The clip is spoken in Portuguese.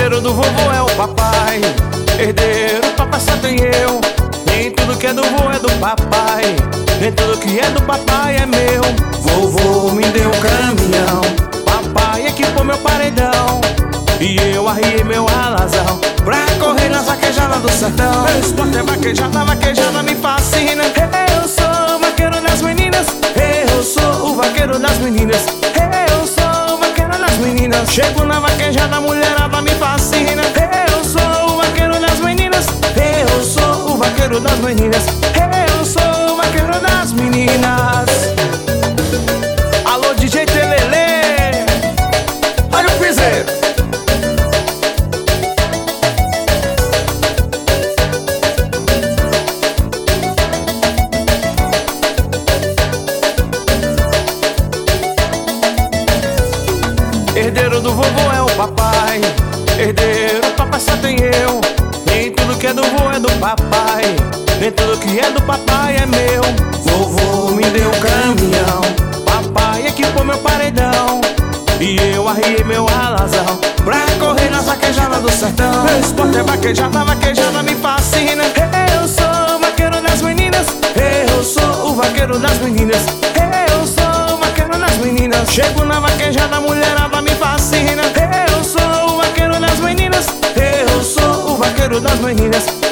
Herdeiro do vovô é o papai, herdeiro, papai só tem eu. Nem tudo que é do vô é do papai, nem tudo que é do papai é meu. Vovô me deu um caminhão, papai equipou meu paredão, e eu arriei meu alazão pra correr nas vaquejadas do sertão. Meu esporte é vaquejada, vaquejada me fascina. Eu sou o vaqueiro das meninas, eu sou o vaqueiro das meninas, eu sou o vaqueiro das meninas. Chego na vaquejada, a mulherada me fascina. Eu sou o vaqueiro das meninas, eu sou o vaqueiro das meninas, eu sou o vaqueiro das meninas. Alô, DJ Telelê, olha o piseiro. Herdeiro do vovô é o papai, herdeiro, papai só tem eu. Nem tudo que é do vô é do papai, nem tudo que é do papai é meu. Vovô me deu um caminhão, papai equipou meu paredão, e eu arriei meu alazão pra correr nas vaquejadas do sertão. Meu esporte é vaquejada, vaquejada me fascina. Eu sou o vaqueiro das meninas, eu sou o vaqueiro das meninas, eu sou o vaqueiro das meninas. Chego na vaquejada, a mulherada me fascina. Eu sou o vaqueiro das meninas, eu sou o vaqueiro das meninas,